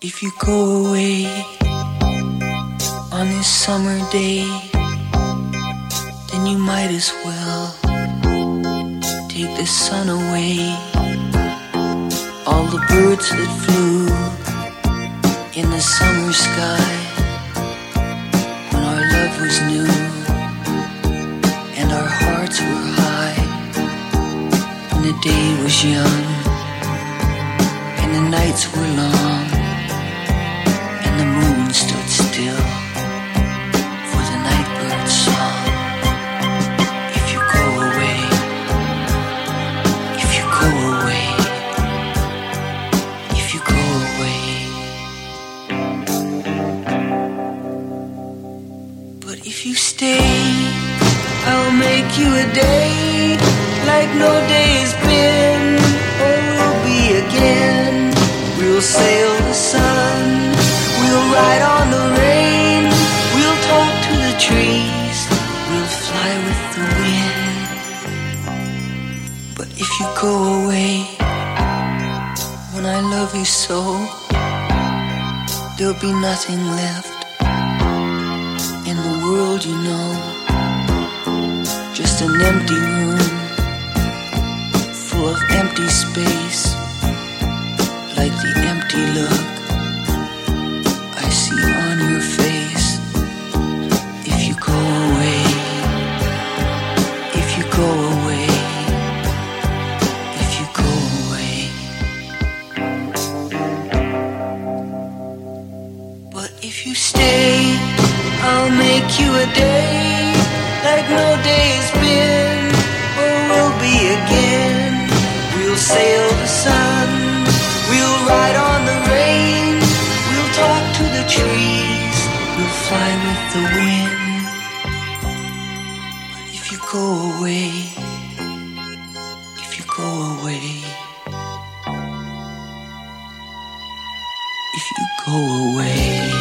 If you go away on this summer day, then you might as well take the sun away. All the birds that flew in the summer sky when our love was new and our hearts were high, when the day was young and the nights were long and the moon stood still for the nightbird's song. If you go away, if you go away, if you go away. But if you stay, I'll make you a day like no day's been or will be again. We'll sail the sun, we'll ride on the rain, we'll talk to the trees, we'll fly with the wind. But if you go away when I love you so, there'll be nothing left in the world, you know. Just an empty room full of empty space, like the empty look I see on your face. If you go away, if you go away, if you go away. But if you stay, I'll make you a day like no day's been or will be again. We'll sail the sun, we'll ride on the rain, we'll talk to the trees, we'll fly with the wind. But if you go away, if you go away, if you go away.